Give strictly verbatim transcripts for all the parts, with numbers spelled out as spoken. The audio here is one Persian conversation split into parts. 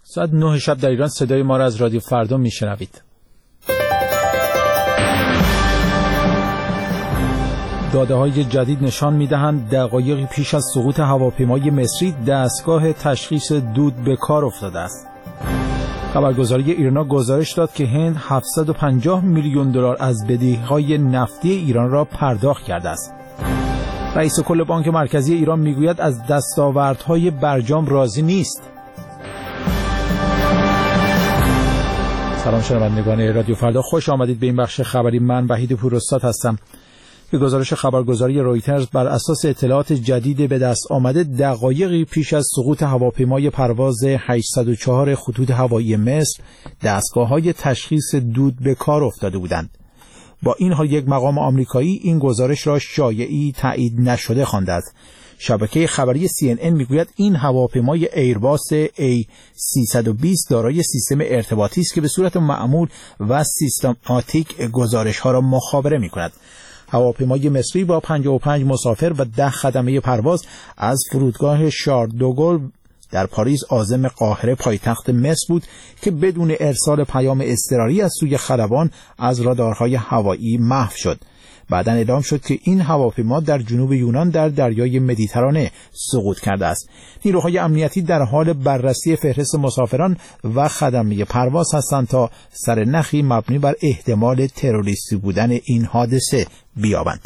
ساعت نه شب در ایران صدای ما را از رادیو فردا میشنوید. داده‌های جدید نشان می‌دهند دقایقی پیش از سقوط هواپیمای مصری دستگاه تشخیص دود به کار افتاده است. خبرگزاری ایرنا گزارش داد که هند هفتصد و پنجاه میلیون دلار از بدهی‌های نفتی ایران را پرداخت کرده است. رئیس کل بانک مرکزی ایران میگوید از دستاوردهای برجام راضی نیست. سلام شنوندگان رادیو فردا، خوش آمدید به این بخش خبری. من وحید پوراستاد هستم. به گزارش خبرگزاری رویترز، بر اساس اطلاعات جدید به دست آمده دقایقی پیش از سقوط هواپیمای پرواز هشتصد و چهار خطوط هوایی مصر دستگاه‌های تشخیص دود به کار افتاده بودند. با این حال یک مقام آمریکایی این گزارش را شایعی تایید نشده خوانده است. شبکه خبری سی ان ان میگوید این هواپیمای ایرباس ای سیصد و بیست دارای سیستم ارتباطی است که به صورت معمول و سیستماتیک گزارش‌ها را مخابره می‌کند. هواپیمای مصری با پنجاه و پنج مسافر و ده خدمه پرواز از فرودگاه شارل دوگل در پاریس عازم قاهره پایتخت مصر بود که بدون ارسال پیام اضطراری از سوی خلبان از رادارهای هوایی محو شد. بعداً اعلام شد که این هواپیما در جنوب یونان در دریای مدیترانه سقوط کرده است. نیروهای امنیتی در حال بررسی فهرست مسافران و خدمه پرواز هستند تا سرنخی مبنی بر احتمال تروریستی بودن این حادثه بیابند.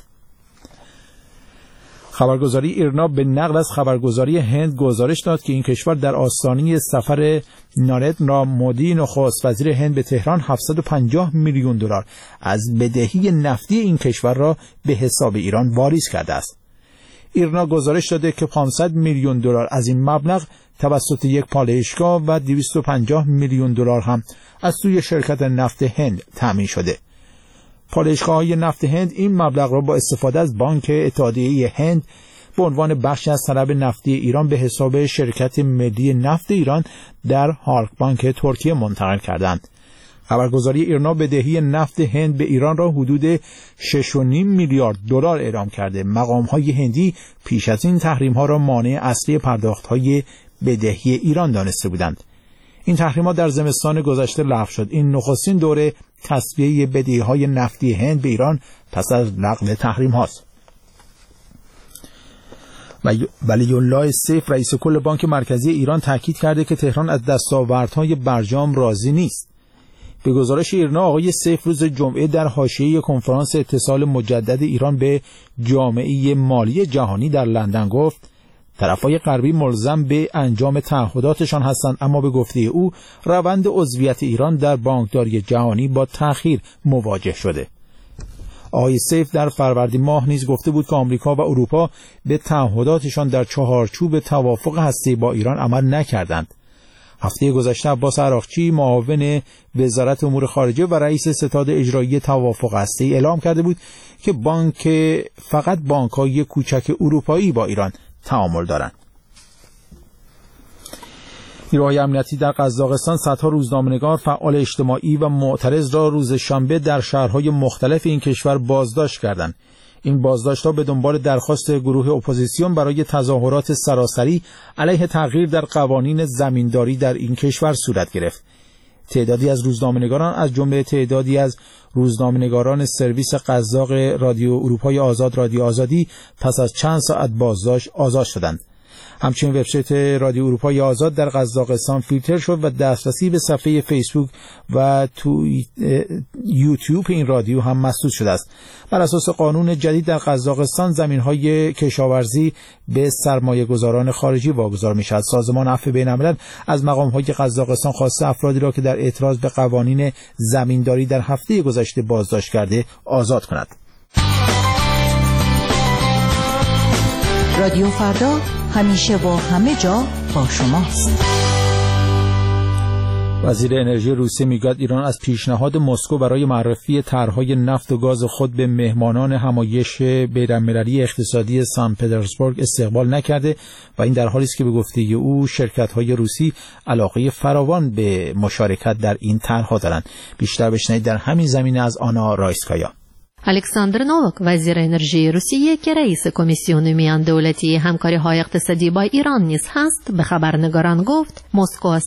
خبرگزاری ایرنا به نقل از خبرگزاری هند گزارش داد که این کشور در آستانه سفر ناریندرا مودی نخست وزیر هند به تهران هفتصد و پنجاه میلیون دلار از بدهی نفتی این کشور را به حساب ایران واریز کرده است. ایرنا گزارش داده که پانصد میلیون دلار از این مبلغ توسط یک پالایشگاه و دویست و پنجاه میلیون دلار هم از سوی شرکت نفت هند تامین شده. پالایشگاه‌های نفت هند این مبلغ را با استفاده از بانک اتحادیه هند به عنوان بخشی از طلب نفتی ایران به حساب شرکت ملی نفت ایران در هالک بانک ترکیه منتقل کردند. خبرگزاری ایرنا بدهی نفت هند به ایران را حدود شش و نیم میلیارد دلار اعلام کرده. مقام‌های هندی پیش از این تحریم‌ها را مانع اصلی پرداخت‌های بدهی ایران دانسته بودند. این تحریم‌ها در زمستان گذشته لغو شد. این نخستین دوره تصفیه بدهی‌های نفتی هند به ایران پس از لغو تحریم هاست. ولی الله سیف رئیس کل بانک مرکزی ایران تاکید کرده که تهران از دستاوردهای برجام راضی نیست. به گزارش ایرنا، آقای سیف روز جمعه در حاشیه کنفرانس اتصال مجدد ایران به جامعه مالی جهانی در لندن گفت طرف‌های غربی ملزم به انجام تعهداتشان هستند، اما به گفته او روند عضویت ایران در بانکداری جهانی با تأخیر مواجه شده. آقای سیف در فروردین ماه نیز گفته بود که آمریکا و اروپا به تعهداتشان در چهارچوب توافق هسته‌ای با ایران عمل نکردند. هفته گذشته عباس عراقچی معاون وزارت امور خارجه و رئیس ستاد اجرایی توافق هسته‌ای اعلام کرده بود که بانک فقط بانک‌های کوچک اروپایی با ایران تعامل دارند. نیروهای امنیتی در قزاقستان صدها روزنامه‌نگار، فعال اجتماعی و معترض را روز شنبه در شهرهای مختلف این کشور بازداشت کردند. این بازداشت‌ها به دنبال درخواست گروه اپوزیسیون برای تظاهرات سراسری علیه تغییر در قوانین زمینداری در این کشور صورت گرفت. تعدادی از روزنامه‌نگاران از جمله تعدادی از روزنامه‌نگاران سرویس قزاق رادیو اروپای آزاد رادیو آزادی پس از چند ساعت بازداشت آزاد شدند. همچنین وبسایت رادیو اروپای آزاد در قزاقستان فیلتر شد و دسترسی به صفحه فیسبوک و تو یوتیوب این رادیو هم مسدود شده است. بر اساس قانون جدید در قزاقستان زمین‌های کشاورزی به سرمایه‌گذاران خارجی واگذار می‌شود. سازمان عفو بین‌الملل از مقام‌های قزاقستان خواسته افرادی را که در اعتراض به قوانین زمینداری در هفته گذشته بازداشت کرده آزاد کند. رادیو فردا همیشه و همه جا با شماست. وزیر انرژی روسیه میگوید ایران از پیشنهاد مسکو برای معرفی طرح‌های نفت و گاز خود به مهمانان همایش بین‌المللی اقتصادی سن پترزبورگ استقبال نکرده و این در حالی است که به گفته او شرکت‌های روسی علاقه فراوان به مشارکت در این طرح‌ها دارند. بیشتر بشنوید در همین زمینه از آنا رایسکایا. الکساندر نووک وزیر انرژی روسیه که رئیس کمیسیون میان دولتی همکاری‌های اقتصادی با ایران نیز هست به خبرنگاران گفت مسکو از